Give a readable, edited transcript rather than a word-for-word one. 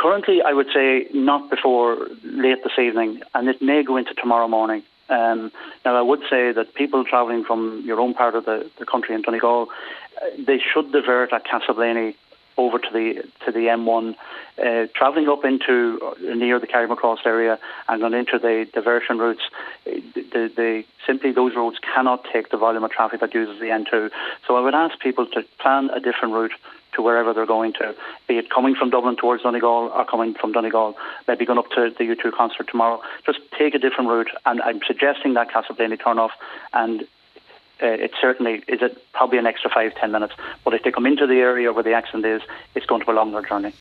Currently, I would say not before late this evening, and it may go into tomorrow morning. Now, I would say that people travelling from your own part of the country in Donegal, they should divert at Castleblaney over to the M1, travelling up into near the Carrickmacross area and going into the diversion routes. Simply those roads cannot take the volume of traffic that uses the N2. So I would ask people to plan a different route to wherever they're going to, be it coming from Dublin towards Donegal or coming from Donegal, maybe going up to the U2 concert tomorrow. Just take a different route, and I'm suggesting that Castleblaney turn off, and it certainly is probably an extra 5-10 minutes. But if they come into the area where the accident is, it's going to be a longer journey.